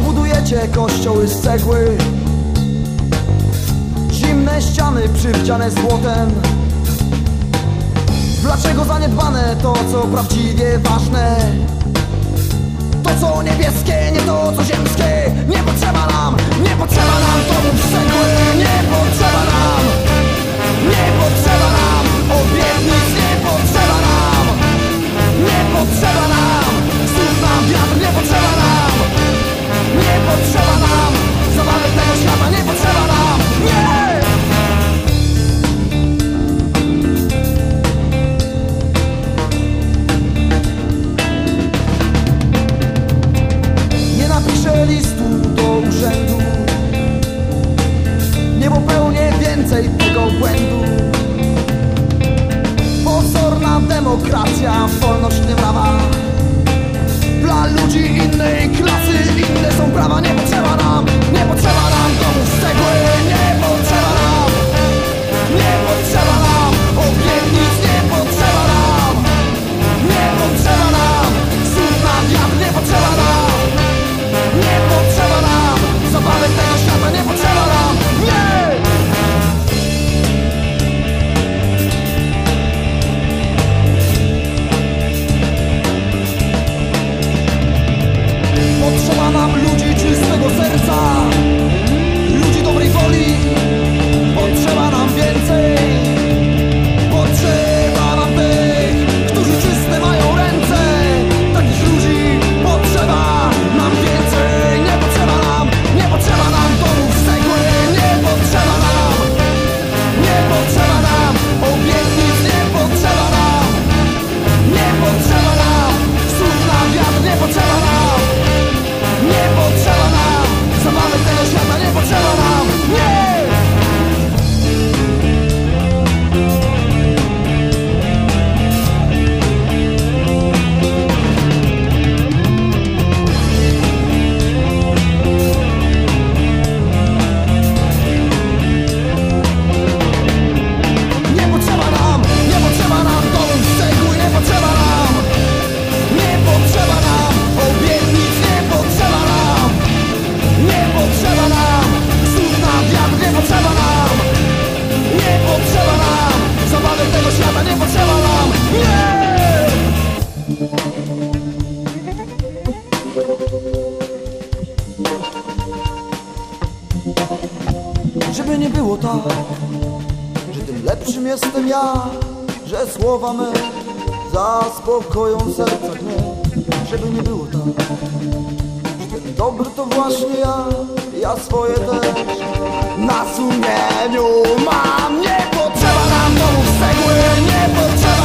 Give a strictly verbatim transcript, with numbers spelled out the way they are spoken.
Budujecie kościoły z cegły, zimne ściany przywdziane złotem. Dlaczego zaniedbane to, co prawdziwie ważne? To, co niebieskie, nie to, co ziemskie. Nie potrzeba nam, nie potrzeba nam domów z cegły. Nie potrzeba nam, nie potrzeba nam obietnic. Nie potrzeba nam, nie potrzeba nam słów na wiatr. Nie potrzeba nam, nie potrzeba nam zabawy tego świata. Nie potrzeba nam, nie! Napiszę listu do urzędu, nie popełnię więcej tego błędu. Pozorna demokracja, wolność nie prawa. Dla ludzi innej klasy inne są prawa. Nie potrzeba nam, nie potrzeba nam domów z cegły. Nie potrzeba nam, nie potrzeba nam obietnic. Nie potrzeba nam, nie potrzeba nam słów na wiatr. Nie potrzeba nam, nie potrzeba nam zabawek tego świata. Nie potrzeba nam, nie! Potrzeba nam ludzi czystego serca, ludzi dobrej woli. Potrzeba nam więcej. Potrzeba nam tych, którzy czyste mają ręce. Takich ludzi potrzeba nam więcej. Nie potrzeba nam, nie potrzeba nam domów z cegły. Nie potrzeba nam, nie potrzeba nam obietnic. Nie potrzeba nam, nie potrzeba nam słów na wiatr. Nie potrzeba nam, nie potrzeba nam zabawek tego świata. Nie potrzeba nam, nie! Żeby nie było tak, że tym lepszym jestem ja, że słowa me zaspokoją serca gniew. Żeby nie było tak, że ten dobry to właśnie ja, ja swoje też na sumieniu mam. Nie potrzeba nam domów z cegły, nie potrzeba